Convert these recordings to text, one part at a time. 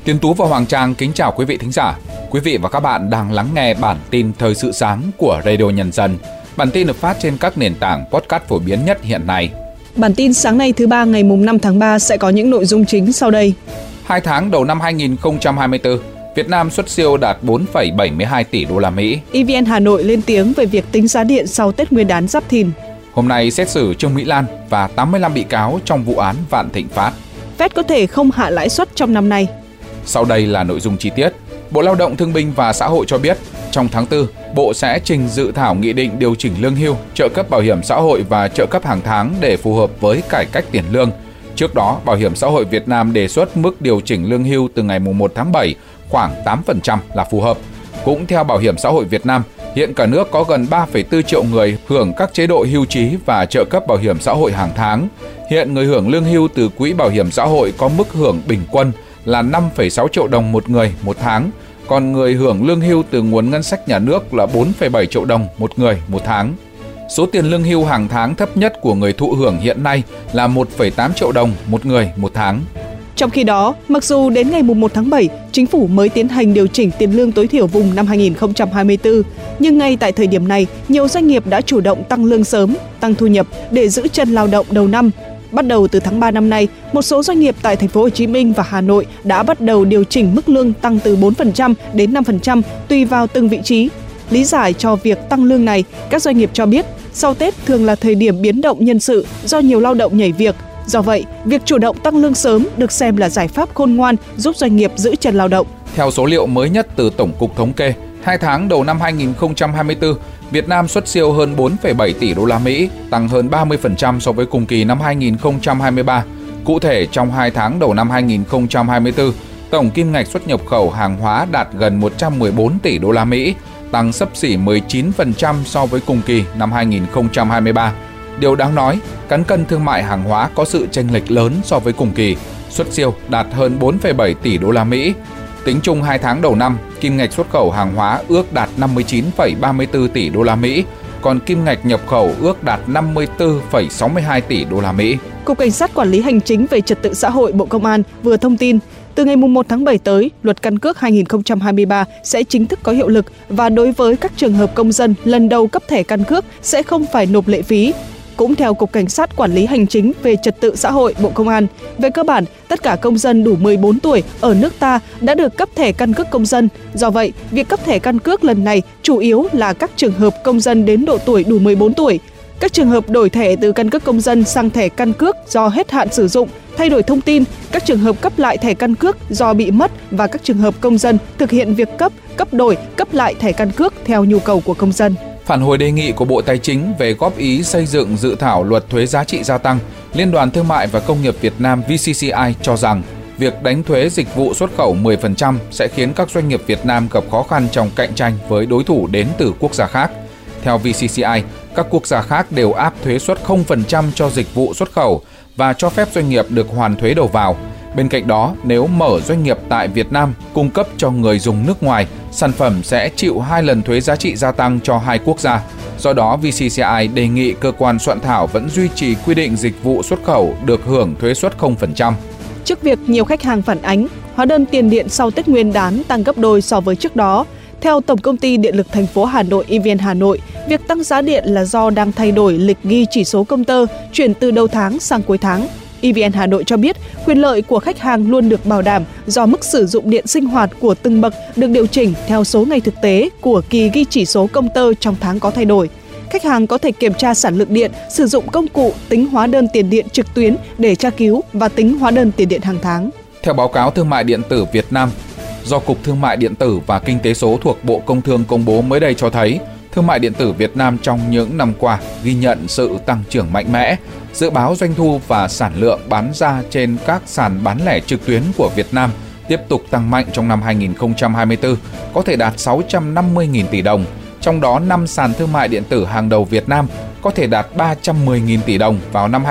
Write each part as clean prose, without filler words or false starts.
Tiến Tú và Hoàng Trang kính chào quý vị thính giả. Quý vị và các bạn đang lắng nghe bản tin Thời sự sáng của Radio Nhân dân. Bản tin được phát trên các nền tảng podcast phổ biến nhất hiện nay. Bản tin sáng nay thứ ba ngày 5 tháng 3 sẽ có những nội dung chính sau đây. 2 tháng đầu năm 2024, Việt Nam xuất siêu đạt 4,72 tỷ đô la Mỹ. EVN Hà Nội lên tiếng về việc tính giá điện sau Tết Nguyên đán Giáp Thìn. Hôm nay xét xử Trương Mỹ Lan và 85 bị cáo trong vụ án Vạn Thịnh Phát. Fed có thể không hạ lãi suất trong năm nay. Sau đây là nội dung chi tiết. Bộ Lao động Thương binh và Xã hội cho biết, trong tháng 4, Bộ sẽ trình dự thảo nghị định điều chỉnh lương hưu, trợ cấp bảo hiểm xã hội và trợ cấp hàng tháng để phù hợp với cải cách tiền lương. Trước đó, Bảo hiểm xã hội Việt Nam đề xuất mức điều chỉnh lương hưu từ ngày 1 tháng 7 khoảng 8% là phù hợp. Cũng theo Bảo hiểm xã hội Việt Nam, hiện cả nước có gần 3,4 triệu người hưởng các chế độ hưu trí và trợ cấp bảo hiểm xã hội hàng tháng. Hiện người hưởng lương hưu từ Quỹ Bảo hiểm xã hội có mức hưởng bình quân là 5,6 triệu đồng một người một tháng, còn người hưởng lương hưu từ nguồn ngân sách nhà nước là 4,7 triệu đồng một người một tháng. Số tiền lương hưu hàng tháng thấp nhất của người thụ hưởng hiện nay là 1,8 triệu đồng một người một tháng. Trong khi đó, mặc dù đến ngày 1 tháng 7, Chính phủ mới tiến hành điều chỉnh tiền lương tối thiểu vùng năm 2024, nhưng ngay tại thời điểm này, nhiều doanh nghiệp đã chủ động tăng lương sớm, tăng thu nhập để giữ chân lao động đầu năm. Bắt đầu từ tháng 3 năm nay, một số doanh nghiệp tại thành phố Hồ Chí Minh và Hà Nội đã bắt đầu điều chỉnh mức lương tăng từ 4% đến 5% tùy vào từng vị trí. Lý giải cho việc tăng lương này, các doanh nghiệp cho biết, sau Tết thường là thời điểm biến động nhân sự do nhiều lao động nhảy việc. Do vậy, việc chủ động tăng lương sớm được xem là giải pháp khôn ngoan giúp doanh nghiệp giữ chân lao động. Theo số liệu mới nhất từ Tổng cục Thống kê, 2 tháng đầu năm 2024, Việt Nam xuất siêu hơn 4,7 tỷ đô la Mỹ, tăng hơn 30% so với cùng kỳ năm 2023. Cụ thể, trong 2 tháng đầu năm 2024, tổng kim ngạch xuất nhập khẩu hàng hóa đạt gần 114 tỷ đô la Mỹ, tăng xấp xỉ 19% so với cùng kỳ năm 2023. Điều đáng nói, cán cân thương mại hàng hóa có sự chênh lệch lớn so với cùng kỳ, xuất siêu đạt hơn 4,7 tỷ đô la Mỹ. Tính chung 2 tháng đầu năm, kim ngạch xuất khẩu hàng hóa ước đạt 59,34 tỷ đô la Mỹ, còn kim ngạch nhập khẩu ước đạt 54,62 tỷ đô la Mỹ. Cục Cảnh sát Quản lý Hành chính về Trật tự xã hội Bộ Công an vừa thông tin, từ ngày 1 tháng 7 tới, Luật Căn cước 2023 sẽ chính thức có hiệu lực và đối với các trường hợp công dân lần đầu cấp thẻ căn cước sẽ không phải nộp lệ phí. Cũng theo Cục Cảnh sát Quản lý Hành chính về Trật tự xã hội Bộ Công an, về cơ bản, tất cả công dân đủ 14 tuổi ở nước ta đã được cấp thẻ căn cước công dân. Do vậy, việc cấp thẻ căn cước lần này chủ yếu là các trường hợp công dân đến độ tuổi đủ 14 tuổi. Các trường hợp đổi thẻ từ căn cước công dân sang thẻ căn cước do hết hạn sử dụng, thay đổi thông tin, các trường hợp cấp lại thẻ căn cước do bị mất và các trường hợp công dân thực hiện việc cấp đổi, cấp lại thẻ căn cước theo nhu cầu của công dân. Phản hồi đề nghị của Bộ Tài chính về góp ý xây dựng dự thảo luật thuế giá trị gia tăng, Liên đoàn Thương mại và Công nghiệp Việt Nam VCCI cho rằng việc đánh thuế dịch vụ xuất khẩu 10% sẽ khiến các doanh nghiệp Việt Nam gặp khó khăn trong cạnh tranh với đối thủ đến từ quốc gia khác. Theo VCCI, các quốc gia khác đều áp thuế suất 0% cho dịch vụ xuất khẩu và cho phép doanh nghiệp được hoàn thuế đầu vào. Bên cạnh đó, nếu mở doanh nghiệp tại Việt Nam cung cấp cho người dùng nước ngoài, sản phẩm sẽ chịu 2 lần thuế giá trị gia tăng cho hai quốc gia. Do đó, VCCI đề nghị cơ quan soạn thảo vẫn duy trì quy định dịch vụ xuất khẩu được hưởng thuế suất 0%. Trước việc nhiều khách hàng phản ánh, hóa đơn tiền điện sau Tết Nguyên đán tăng gấp đôi so với trước đó, theo Tổng công ty Điện lực thành phố Hà Nội EVN Hà Nội, việc tăng giá điện là do đang thay đổi lịch ghi chỉ số công tơ, chuyển từ đầu tháng sang cuối tháng. EVN Hà Nội cho biết quyền lợi của khách hàng luôn được bảo đảm do mức sử dụng điện sinh hoạt của từng bậc được điều chỉnh theo số ngày thực tế của kỳ ghi chỉ số công tơ trong tháng có thay đổi. Khách hàng có thể kiểm tra sản lượng điện, sử dụng công cụ tính hóa đơn tiền điện trực tuyến để tra cứu và tính hóa đơn tiền điện hàng tháng. Theo báo cáo Thương mại điện tử Việt Nam, do Cục Thương mại điện tử và Kinh tế số thuộc Bộ Công Thương công bố mới đây cho thấy, thương mại điện tử Việt Nam trong những năm qua ghi nhận sự tăng trưởng mạnh mẽ. Dự báo doanh thu và sản lượng bán ra trên các sàn bán lẻ trực tuyến của Việt Nam tiếp tục tăng mạnh trong năm 2024, có thể đạt 650.000 tỷ đồng. Trong đó, 5 sàn thương mại điện tử hàng đầu Việt Nam có thể đạt 310.000 tỷ đồng vào năm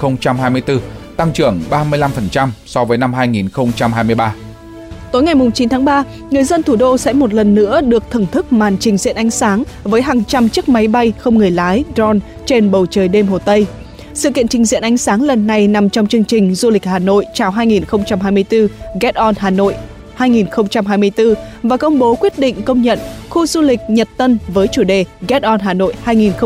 2024, tăng trưởng 35% so với năm 2023. Tối ngày 9 tháng 3, người dân thủ đô sẽ một lần nữa được thưởng thức màn trình diễn ánh sáng với hàng trăm chiếc máy bay không người lái drone trên bầu trời đêm Hồ Tây. Sự kiện trình diễn ánh sáng lần này nằm trong chương trình Du lịch Hà Nội chào 2024 Get On Hà Nội. 2024 và công bố quyết định công nhận khu du lịch Nhật Tân với chủ đề Get On Hà Nội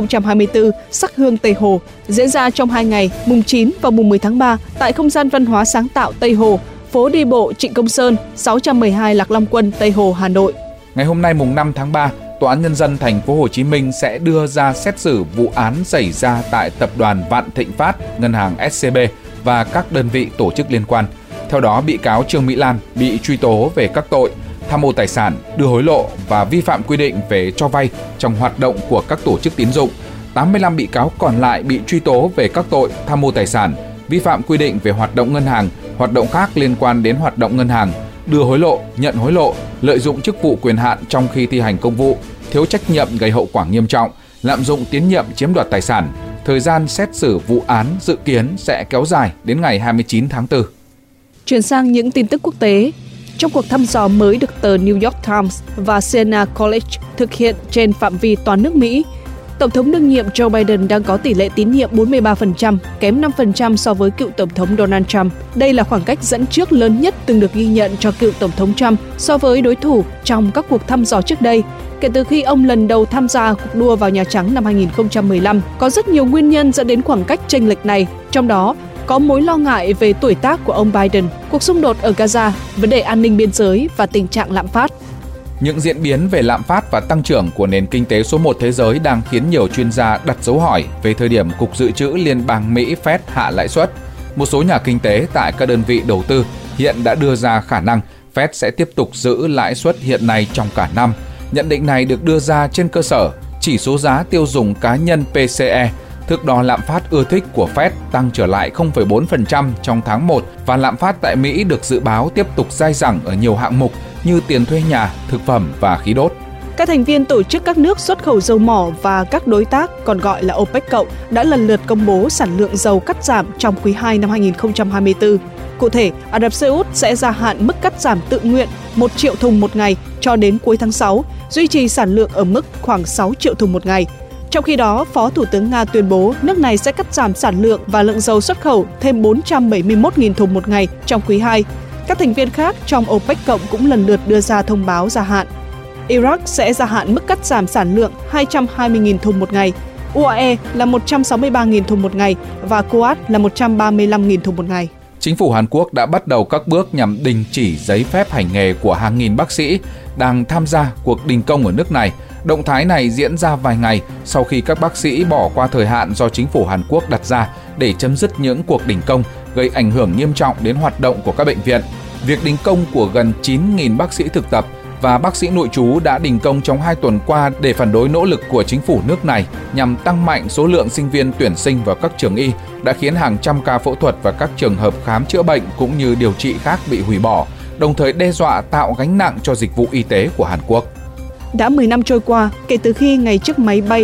2024 sắc hương Tây Hồ, diễn ra trong 2 ngày, mùng 9 và mùng 10 tháng 3 tại không gian văn hóa sáng tạo Tây Hồ, phố đi bộ Trịnh Công Sơn, 612 Lạc Long Quân, Tây Hồ, Hà Nội. Ngày hôm nay mùng 5 tháng 3, Tòa án Nhân dân thành phố Hồ Chí Minh sẽ đưa ra xét xử vụ án xảy ra tại tập đoàn Vạn Thịnh Phát, ngân hàng SCB và các đơn vị tổ chức liên quan. Theo đó, bị cáo Trương Mỹ Lan bị truy tố về các tội tham mô tài sản, đưa hối lộ và vi phạm quy định về cho vay trong hoạt động của các tổ chức tín dụng. 85 bị cáo còn lại bị truy tố về các tội tham mô tài sản, vi phạm quy định về hoạt động ngân hàng, hoạt động khác liên quan đến hoạt động ngân hàng, đưa hối lộ, nhận hối lộ, lợi dụng chức vụ quyền hạn trong khi thi hành công vụ, thiếu trách nhiệm gây hậu quả nghiêm trọng, lạm dụng tín nhiệm chiếm đoạt tài sản. Thời gian xét xử vụ án dự kiến sẽ kéo dài đến ngày 29 tháng 4. Chuyển sang những tin tức quốc tế. Trong cuộc thăm dò mới được tờ New York Times và Siena College thực hiện trên phạm vi toàn nước Mỹ, Tổng thống đương nhiệm Joe Biden đang có tỷ lệ tín nhiệm 43%, kém 5% so với cựu Tổng thống Donald Trump. Đây là khoảng cách dẫn trước lớn nhất từng được ghi nhận cho cựu Tổng thống Trump so với đối thủ trong các cuộc thăm dò trước đây, kể từ khi ông lần đầu tham gia cuộc đua vào Nhà Trắng năm 2015. Có rất nhiều nguyên nhân dẫn đến khoảng cách chênh lệch này, trong đó có mối lo ngại về tuổi tác của ông Biden, cuộc xung đột ở Gaza, vấn đề an ninh biên giới và tình trạng lạm phát. Những diễn biến về lạm phát và tăng trưởng của nền kinh tế số 1 thế giới đang khiến nhiều chuyên gia đặt dấu hỏi về thời điểm Cục Dự trữ Liên bang Mỹ Fed hạ lãi suất. Một số nhà kinh tế tại các đơn vị đầu tư hiện đã đưa ra khả năng Fed sẽ tiếp tục giữ lãi suất hiện nay trong cả năm. Nhận định này được đưa ra trên cơ sở chỉ số giá tiêu dùng cá nhân PCE, thước đo lạm phát ưa thích của Fed, tăng trở lại 0,4% trong tháng 1 và lạm phát tại Mỹ được dự báo tiếp tục dai dẳng ở nhiều hạng mục như tiền thuê nhà, thực phẩm và khí đốt. Các thành viên tổ chức các nước xuất khẩu dầu mỏ và các đối tác, còn gọi là OPEC+, đã lần lượt công bố sản lượng dầu cắt giảm trong quý 2 năm 2024. Cụ thể, Ả Rập Xê Út sẽ gia hạn mức cắt giảm tự nguyện 1 triệu thùng một ngày cho đến cuối tháng 6, duy trì sản lượng ở mức khoảng 6 triệu thùng một ngày. Trong khi đó, Phó Thủ tướng Nga tuyên bố nước này sẽ cắt giảm sản lượng và lượng dầu xuất khẩu thêm 471.000 thùng một ngày trong quý 2. Các thành viên khác trong OPEC cộng cũng lần lượt đưa ra thông báo gia hạn. Iraq sẽ gia hạn mức cắt giảm sản lượng 220.000 thùng một ngày, UAE là 163.000 thùng một ngày và Kuwait là 135.000 thùng một ngày. Chính phủ Hàn Quốc đã bắt đầu các bước nhằm đình chỉ giấy phép hành nghề của hàng nghìn bác sĩ đang tham gia cuộc đình công ở nước này. Động thái này diễn ra vài ngày sau khi các bác sĩ bỏ qua thời hạn do chính phủ Hàn Quốc đặt ra để chấm dứt những cuộc đình công, gây ảnh hưởng nghiêm trọng đến hoạt động của các bệnh viện. Việc đình công của gần 9.000 bác sĩ thực tập và bác sĩ nội trú đã đình công trong 2 tuần qua để phản đối nỗ lực của chính phủ nước này nhằm tăng mạnh số lượng sinh viên tuyển sinh vào các trường y, đã khiến hàng trăm ca phẫu thuật và các trường hợp khám chữa bệnh cũng như điều trị khác bị hủy bỏ, đồng thời đe dọa tạo gánh nặng cho dịch vụ y tế của Hàn Quốc. Đã 10 năm trôi qua kể từ khi ngày chiếc máy bay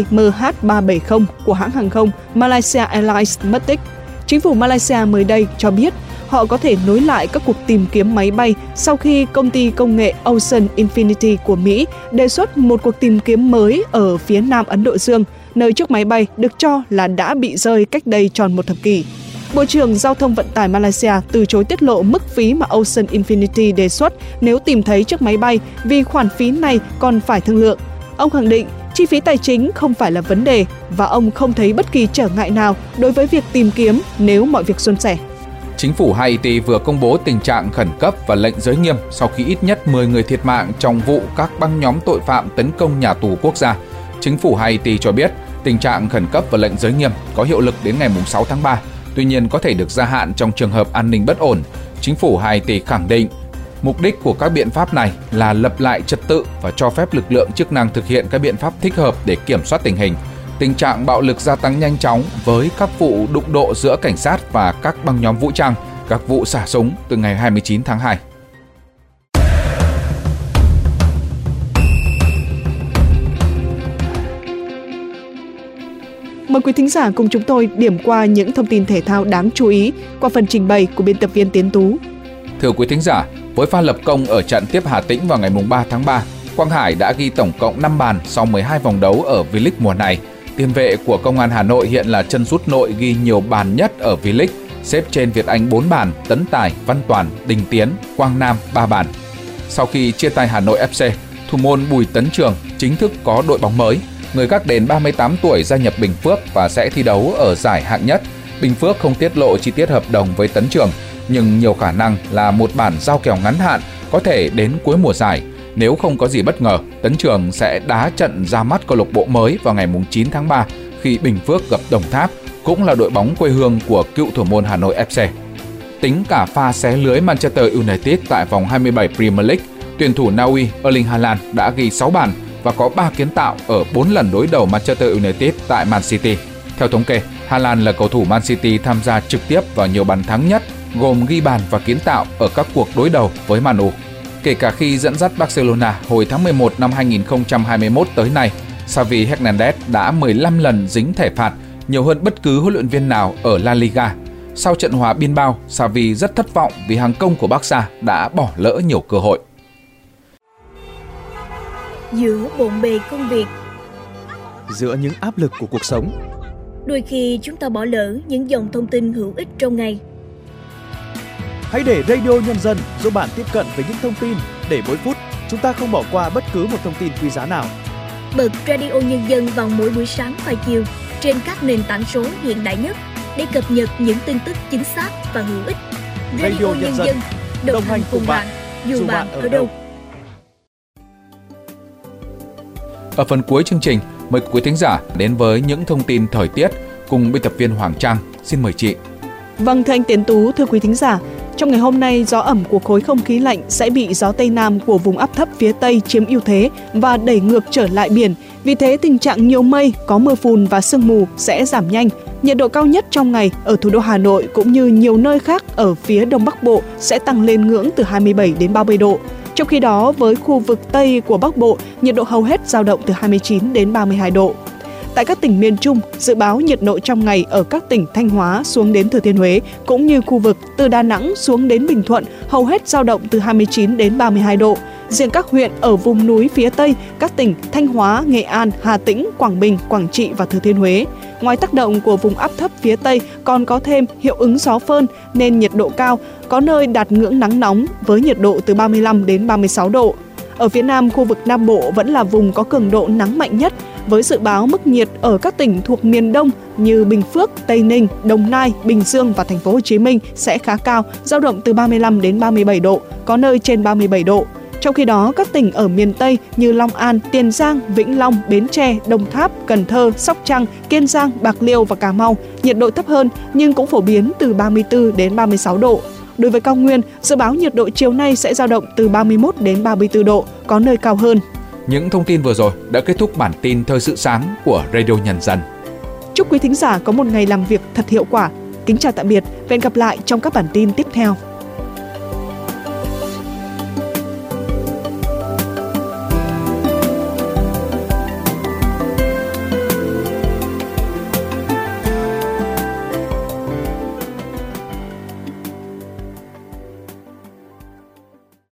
MH370 của hãng hàng không Malaysia Airlines mất tích. Chính phủ Malaysia mới đây cho biết họ có thể nối lại các cuộc tìm kiếm máy bay sau khi công ty công nghệ Ocean Infinity của Mỹ đề xuất một cuộc tìm kiếm mới ở phía nam Ấn Độ Dương, nơi chiếc máy bay được cho là đã bị rơi cách đây tròn một thập kỷ. Bộ trưởng Giao thông Vận tải Malaysia từ chối tiết lộ mức phí mà Ocean Infinity đề xuất nếu tìm thấy chiếc máy bay vì khoản phí này còn phải thương lượng. Ông khẳng định chi phí tài chính không phải là vấn đề và ông không thấy bất kỳ trở ngại nào đối với việc tìm kiếm nếu mọi việc suôn sẻ. Chính phủ Haiti vừa công bố tình trạng khẩn cấp và lệnh giới nghiêm sau khi ít nhất 10 người thiệt mạng trong vụ các băng nhóm tội phạm tấn công nhà tù quốc gia. Chính phủ Haiti cho biết tình trạng khẩn cấp và lệnh giới nghiêm có hiệu lực đến ngày 6 tháng 3, tuy nhiên có thể được gia hạn trong trường hợp an ninh bất ổn. Chính phủ Haiti khẳng định mục đích của các biện pháp này là lập lại trật tự và cho phép lực lượng chức năng thực hiện các biện pháp thích hợp để kiểm soát tình hình. Tình trạng bạo lực gia tăng nhanh chóng với các vụ đụng độ giữa cảnh sát và các băng nhóm vũ trang, các vụ xả súng từ ngày 29 tháng 2. Mời quý thính giả cùng chúng tôi điểm qua những thông tin thể thao đáng chú ý qua phần trình bày của biên tập viên Tiến Tú. Thưa quý thính giả, với pha lập công ở trận tiếp Hà Tĩnh vào ngày 3 tháng 3, Quang Hải đã ghi tổng cộng 5 bàn sau 12 vòng đấu ở V-League mùa này. Tiền vệ của Công an Hà Nội hiện là chân sút nội ghi nhiều bàn nhất ở V-League, xếp trên Việt Anh 4 bàn, Tấn Tài, Văn Toàn, Đình Tiến, Quang Nam 3 bàn. Sau khi chia tay Hà Nội FC, thủ môn Bùi Tấn Trường chính thức có đội bóng mới. Người gác đền 38 tuổi gia nhập Bình Phước và sẽ thi đấu ở giải hạng nhất. Bình Phước không tiết lộ chi tiết hợp đồng với Tấn Trường, nhưng nhiều khả năng là một bản giao kèo ngắn hạn có thể đến cuối mùa giải. Nếu không có gì bất ngờ, Tấn Trường sẽ đá trận ra mắt câu lạc bộ mới vào ngày 9 tháng 3 khi Bình Phước gặp Đồng Tháp, cũng là đội bóng quê hương của cựu thủ môn Hà Nội FC. Tính cả pha xé lưới Manchester United tại vòng 27 Premier League, tuyển thủ Na Uy Erling Haaland đã ghi 6 bàn và có 3 kiến tạo ở 4 lần đối đầu Manchester United tại Man City. Theo thống kê, Haaland là cầu thủ Man City tham gia trực tiếp vào nhiều bàn thắng nhất, gồm ghi bàn và kiến tạo ở các cuộc đối đầu với Man U. Kể cả khi dẫn dắt Barcelona hồi tháng 11 năm 2021 tới nay, Xavi Hernandez đã 15 lần dính thẻ phạt, nhiều hơn bất cứ huấn luyện viên nào ở La Liga. Sau trận hòa Bilbao, Xavi rất thất vọng vì hàng công của Barca đã bỏ lỡ nhiều cơ hội. Giữa bộn bề công việc, giữa những áp lực của cuộc sống, đôi khi chúng ta bỏ lỡ những dòng thông tin hữu ích trong ngày. Hãy để Radio Nhân dân giúp bạn tiếp cận với những thông tin để mỗi phút chúng ta không bỏ qua bất cứ một thông tin quý giá nào. Bật Radio Nhân dân vào mỗi buổi sáng và chiều trên các nền tảng số hiện đại nhất để cập nhật những tin tức chính xác và hữu ích. Radio Nhân dân đồng hành cùng bạn dù bạn ở đâu. Ở phần cuối chương trình, mời quý thính giả đến với những thông tin thời tiết cùng biên tập viên Hoàng Trang. Xin mời chị. Vâng, thưa anh Tiến Tú, thưa quý thính giả, trong ngày hôm nay, gió ẩm của khối không khí lạnh sẽ bị gió Tây Nam của vùng áp thấp phía Tây chiếm ưu thế và đẩy ngược trở lại biển. Vì thế, tình trạng nhiều mây, có mưa phùn và sương mù sẽ giảm nhanh. Nhiệt độ cao nhất trong ngày ở thủ đô Hà Nội cũng như nhiều nơi khác ở phía Đông Bắc Bộ sẽ tăng lên ngưỡng từ 27 đến 30 độ. Trong khi đó, với khu vực Tây của Bắc Bộ, nhiệt độ hầu hết dao động từ 29 đến 32 độ. Tại các tỉnh miền Trung, dự báo nhiệt độ trong ngày ở các tỉnh Thanh Hóa xuống đến Thừa Thiên Huế cũng như khu vực từ Đà Nẵng xuống đến Bình Thuận hầu hết dao động từ 29 đến 32 độ. Riêng các huyện ở vùng núi phía Tây, các tỉnh Thanh Hóa, Nghệ An, Hà Tĩnh, Quảng Bình, Quảng Trị và Thừa Thiên Huế. Ngoài tác động của vùng áp thấp phía Tây còn có thêm hiệu ứng gió phơn nên nhiệt độ cao, có nơi đạt ngưỡng nắng nóng với nhiệt độ từ 35 đến 36 độ. Ở phía Nam, khu vực Nam Bộ vẫn là vùng có cường độ nắng mạnh nhất, với dự báo mức nhiệt ở các tỉnh thuộc miền Đông như Bình Phước, Tây Ninh, Đồng Nai, Bình Dương và Thành phố Hồ Chí Minh sẽ khá cao, dao động từ 35 đến 37 độ, có nơi trên 37 độ. Trong khi đó, các tỉnh ở miền Tây như Long An, Tiền Giang, Vĩnh Long, Bến Tre, Đồng Tháp, Cần Thơ, Sóc Trăng, Kiên Giang, Bạc Liêu và Cà Mau, nhiệt độ thấp hơn nhưng cũng phổ biến từ 34 đến 36 độ. Đối với cao nguyên, dự báo nhiệt độ chiều nay sẽ dao động từ 31 đến 34 độ, có nơi cao hơn. Những thông tin vừa rồi đã kết thúc bản tin Thời sự sáng của Radio Nhân dân. Chúc quý thính giả có một ngày làm việc thật hiệu quả. Kính chào tạm biệt và hẹn gặp lại trong các bản tin tiếp theo.